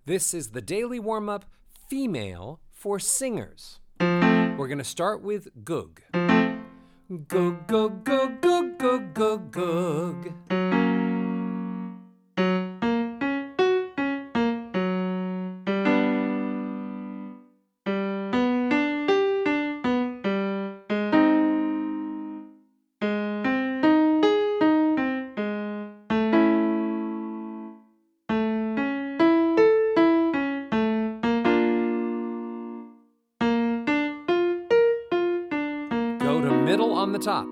This is the daily warm-up female for singers. We're going to start with Gug. Gug, gug, gug, gug, gug, gug, gug. Go to middle on the top.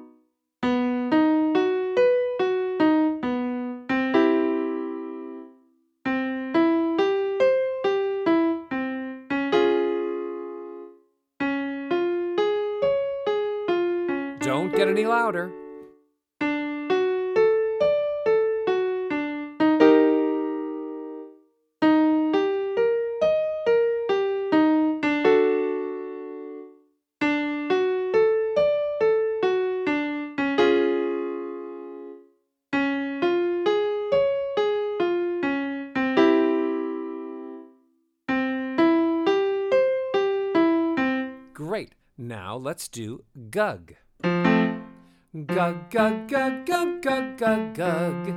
Don't get any louder. Great. Now let's do Gug. Gug, gug, gug, gug, gug, gug, gug.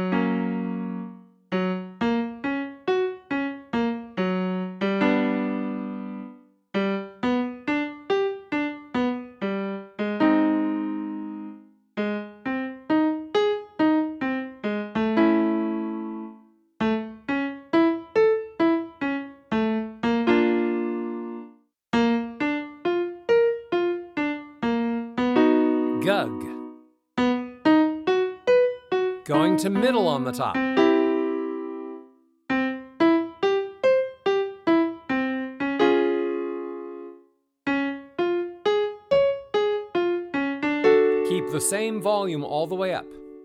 Gug. Going to middle on the top. Keep the same volume all the way up.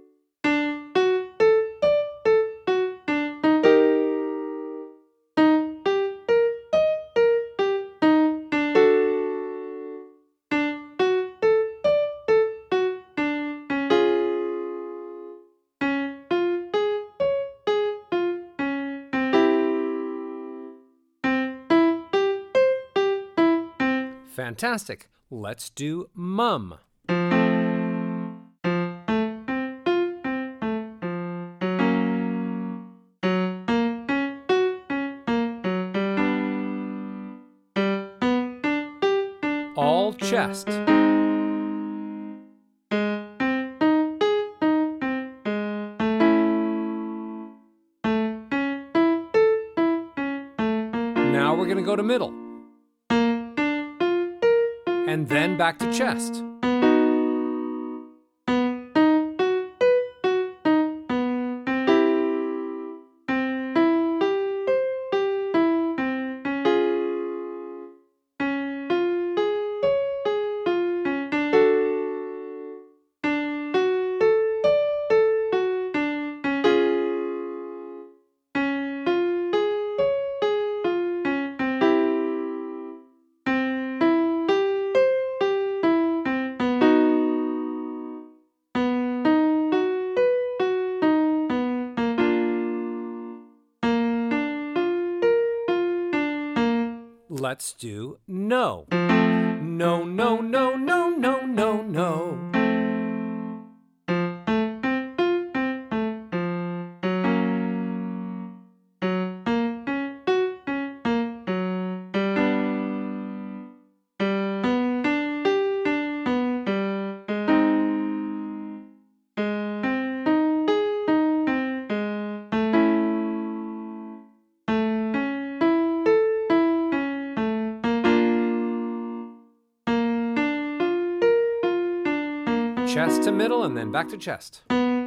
Fantastic. Let's do mum. All chest. Now we're going to go to middle. And then back to chest. Let's do no. No, no, no, no, no, no, no. Chest to middle and then back to chest.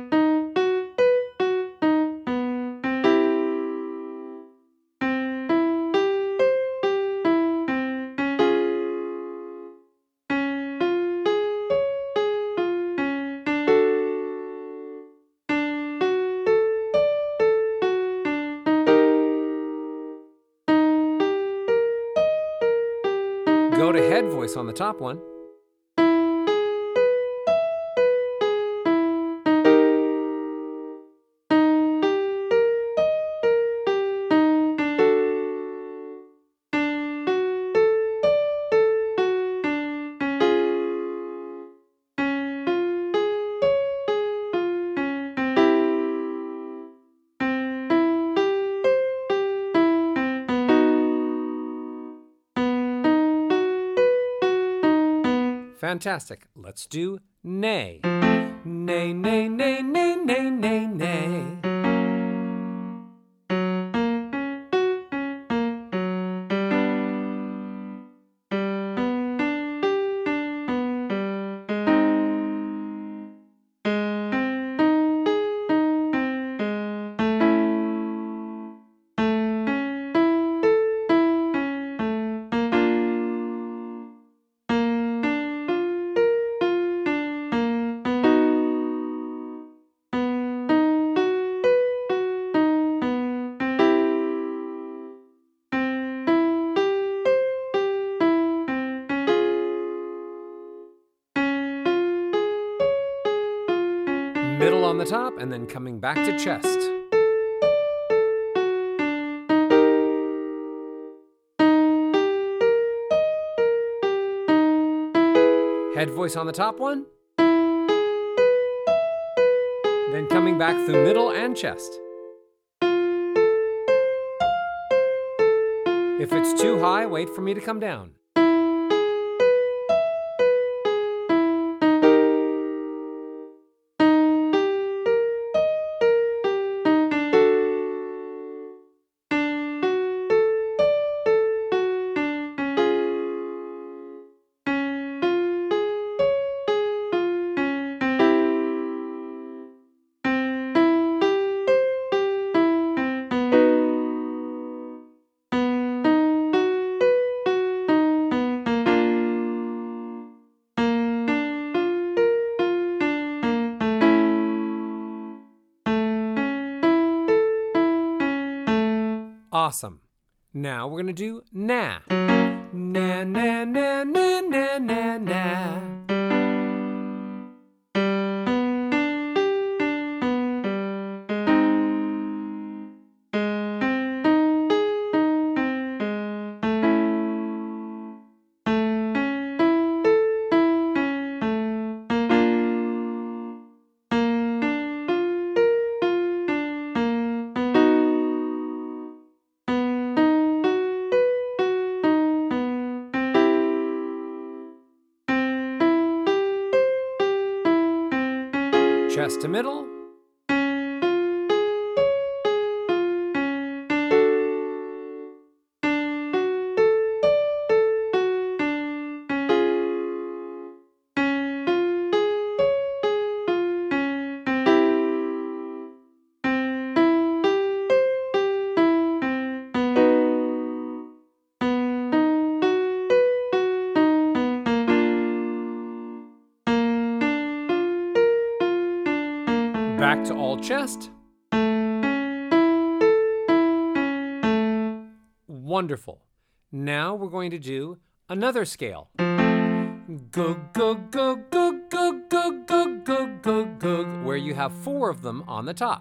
Go to head voice on the top one. Fantastic. Let's do neigh. Neigh, neigh, neigh, neigh, neigh, neigh, neigh. Middle on the top, and then coming back to chest. Head voice on the top one. Then coming back through middle and chest. If it's too high, wait for me to come down. Awesome. Now we're going to do na. Na, na, na, na, na, na, na. Chest to middle. Back to all chest. Wonderful. Now we're going to do another scale. Gug, gug, gug, gug, gug, gug, gug, gug, gug, gug, where you have 4 of them on the top.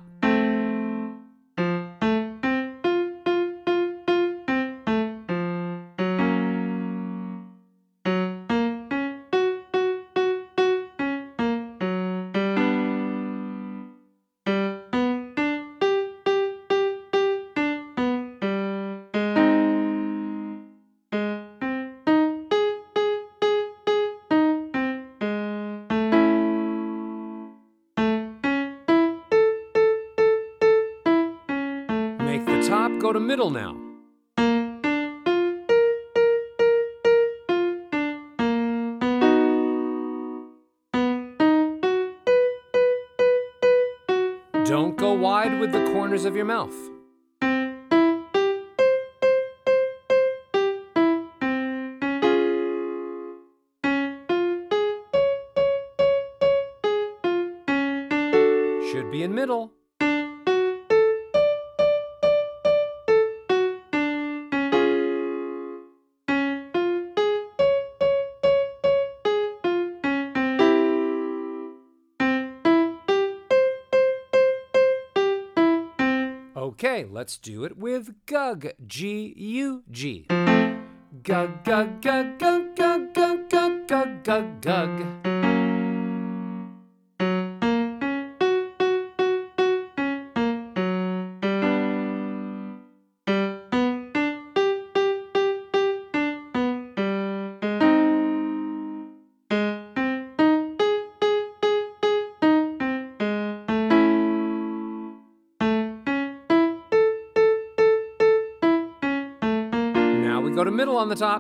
Make the top go to middle now. Don't go wide with the corners of your mouth. Should be in middle. Okay, let's do it with gug. G-U-G. Gug, gug, gug, gug, gug, gug, gug, gug, gug, gug. we go to middle on the top.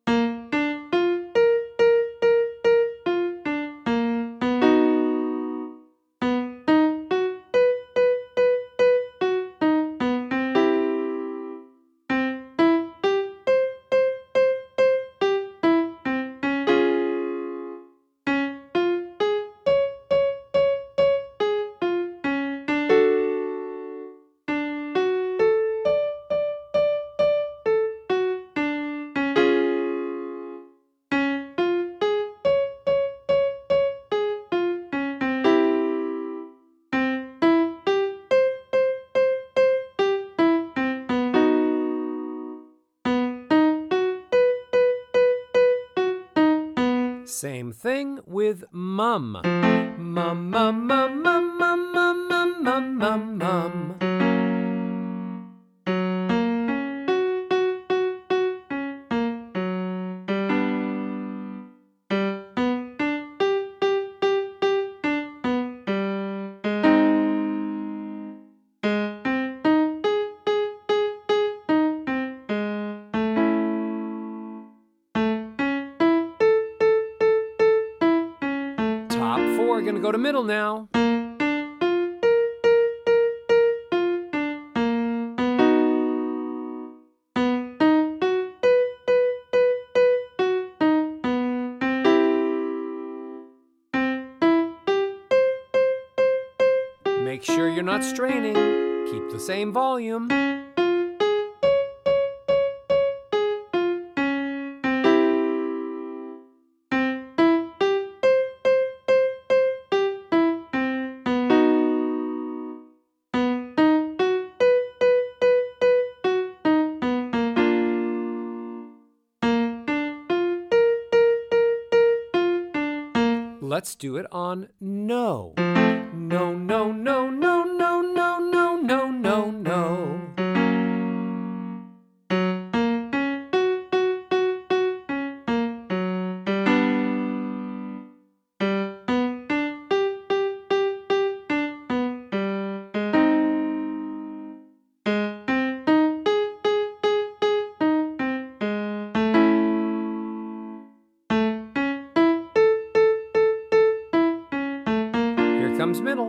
Same thing with mum. Mum, mum, mum, mum, mum, mum, mum, mum, mum, mum. Top four, gonna go to middle now. Make sure you're not straining. Keep the same volume. Let's do it on no. No, no, no, no, no, no, no, no, no, no. Here comes middle.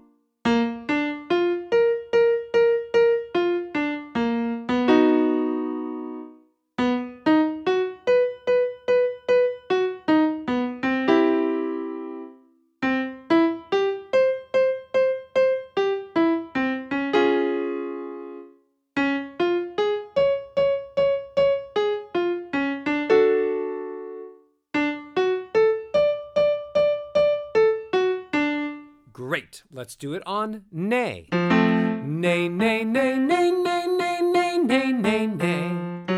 Great. Let's do it on nay. Nay, nay, nay, nay, nay, nay, nay, nay, nay, nay.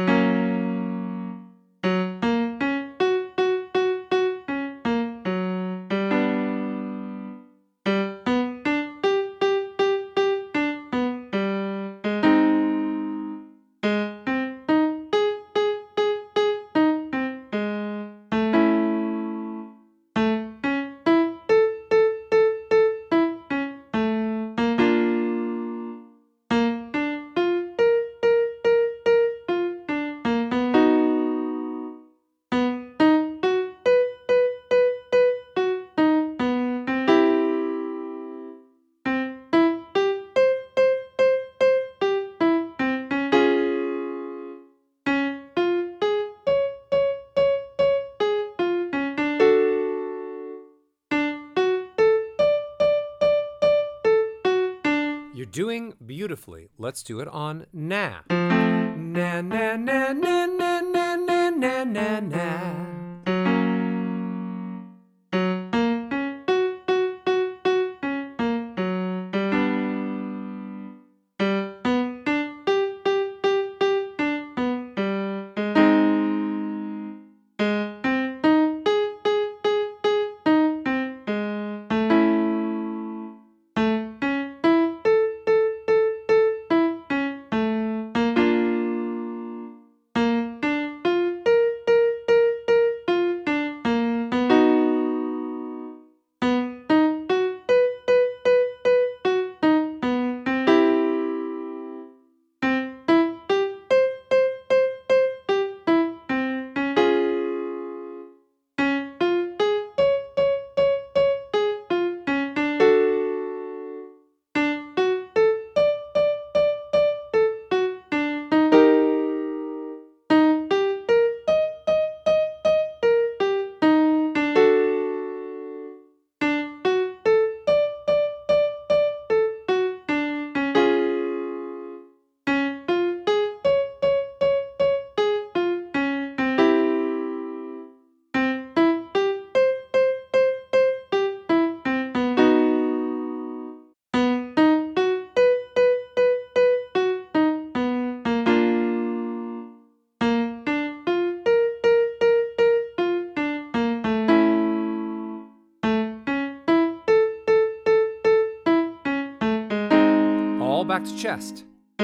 You're doing beautifully. Let's do it on na. Na, na, na, na, na, na, na, na, na, na. back to chest.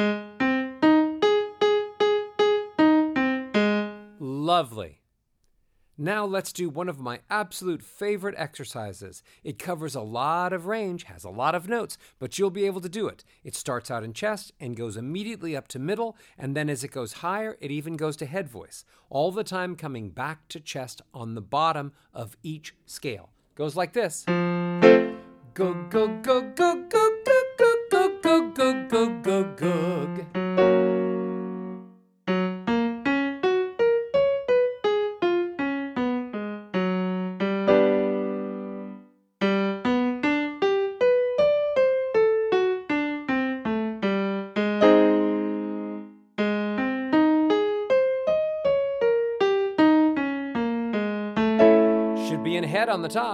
Lovely. Now let's do one of my absolute favorite exercises. It covers a lot of range, has a lot of notes, but you'll be able to do it. It starts out in chest and goes immediately up to middle, and then as it goes higher, it even goes to head voice, all the time coming back to chest on the bottom of each scale. Goes like this. Go, go, go, go, go, go, go, go, go, go, go, go. Should be in head on the top.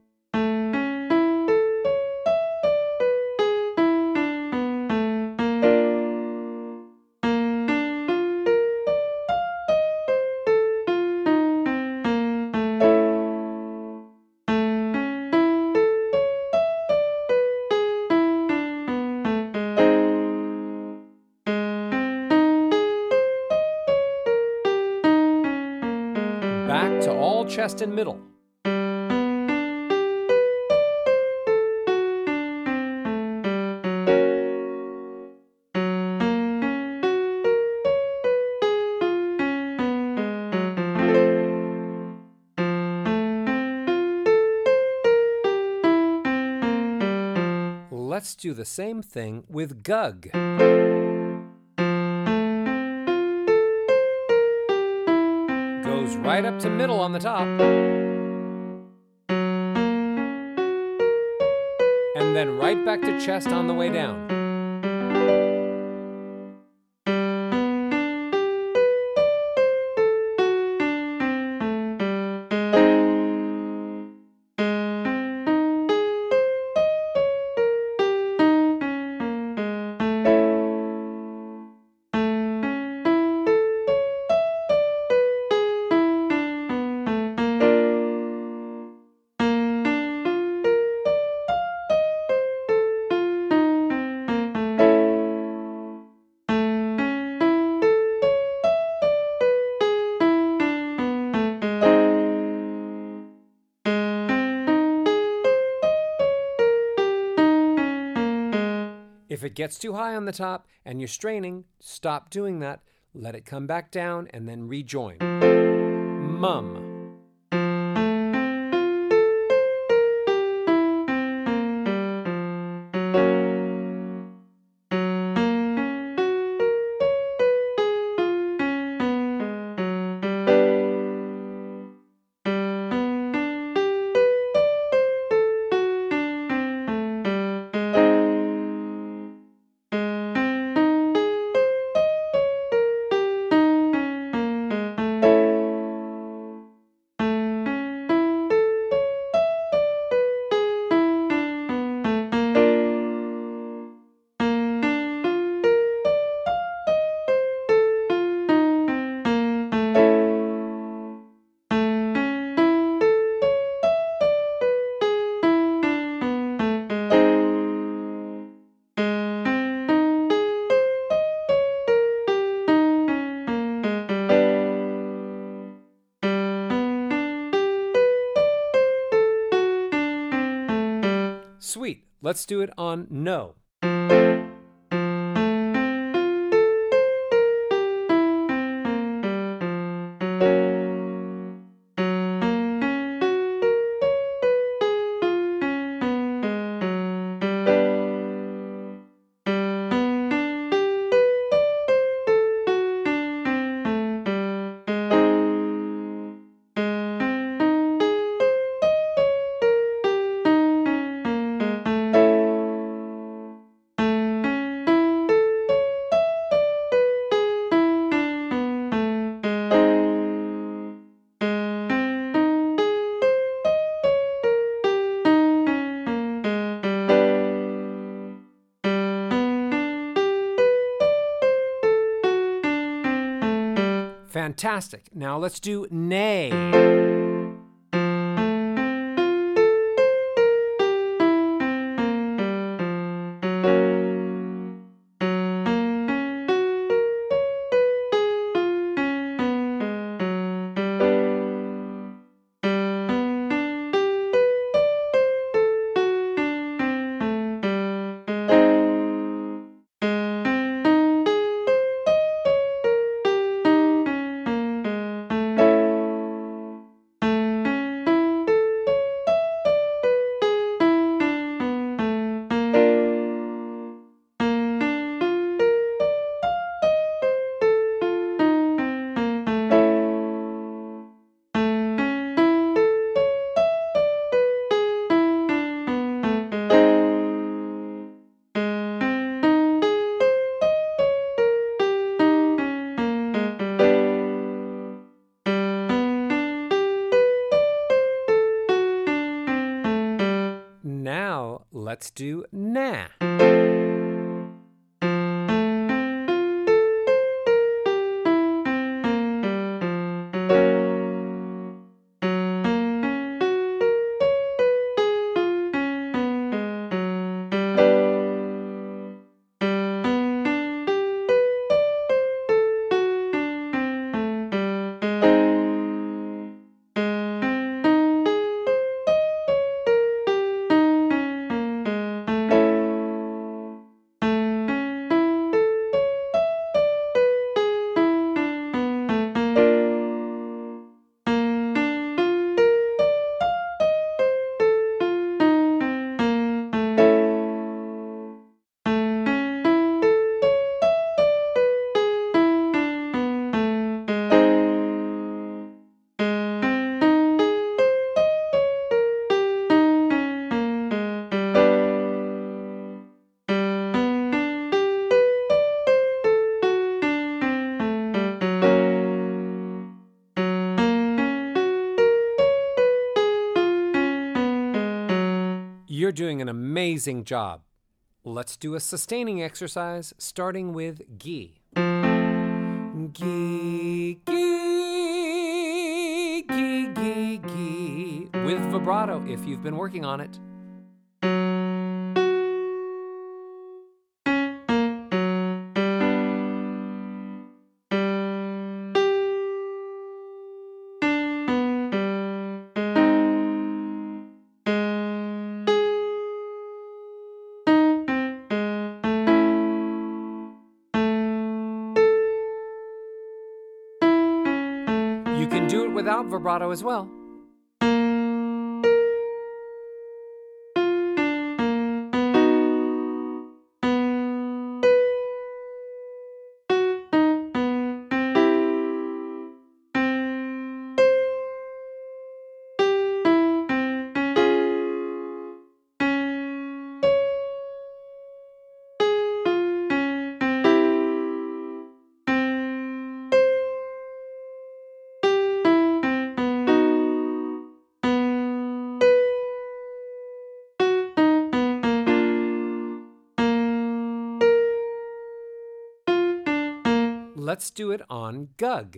Back to all chest and middle. Let's do the same thing with gug. Goes right up to middle on the top. And then right back to chest on the way down. If it gets too high on the top and you're straining, stop doing that. Let it come back down and then rejoin. Mum. Sweet. Let's do it on no. Fantastic. Now let's do nay. Let's do nah. You're doing an amazing job. Let's do a sustaining exercise starting with gi. Gi, gi, gi, gi, gi. With vibrato if you've been working on it. You can do it without vibrato as well. Let's do it on gug.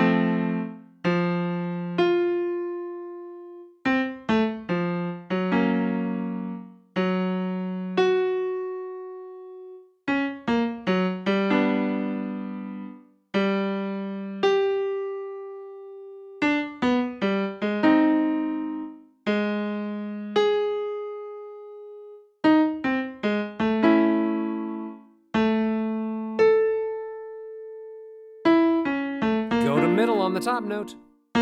Go to middle on the top note.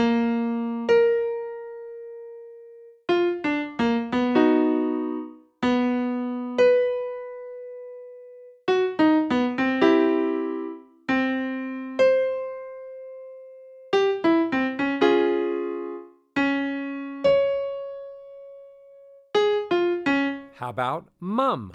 How about mum?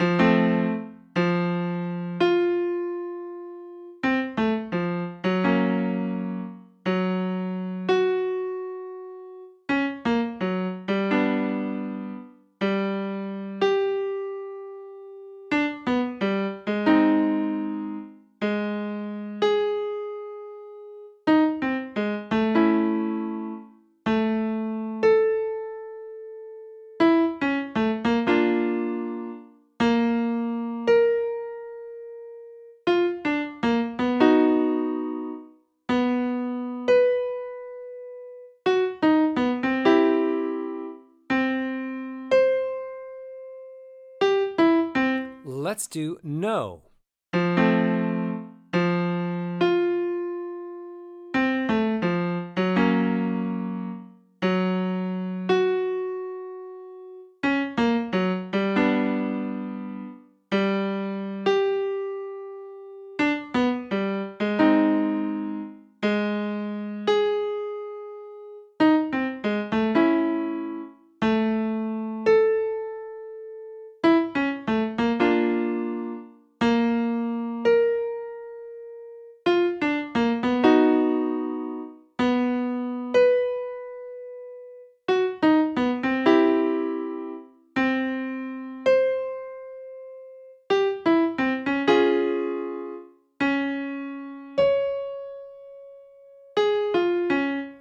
Let's do no.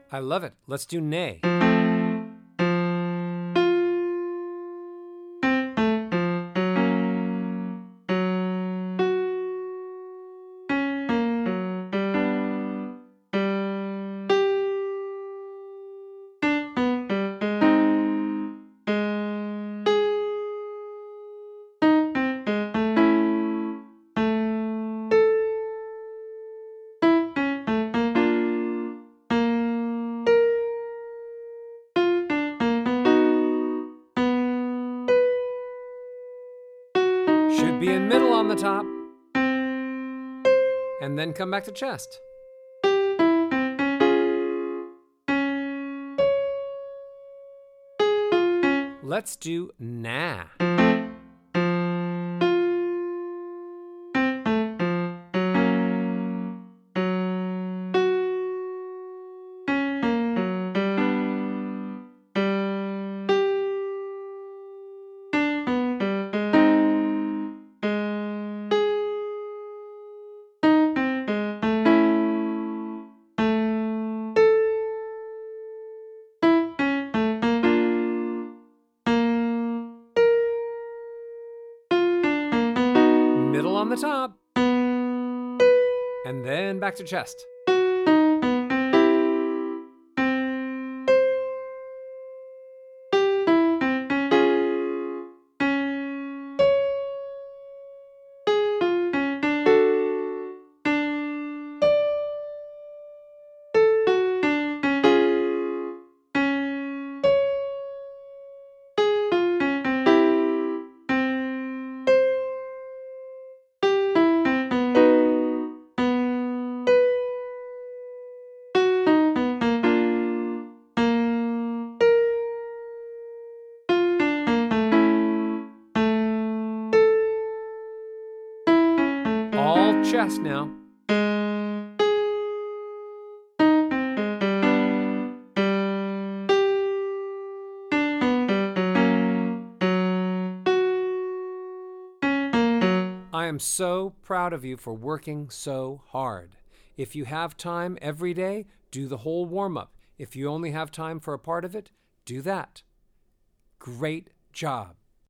I love it. Let's do nay. Should be in middle on the top. And then come back to chest. Let's do nah. Middle on the top. And then back to chest. All chest now. I am so proud of you for working so hard. If you have time every day, do the whole warm-up. If you only have time for a part of it, do that. Great job.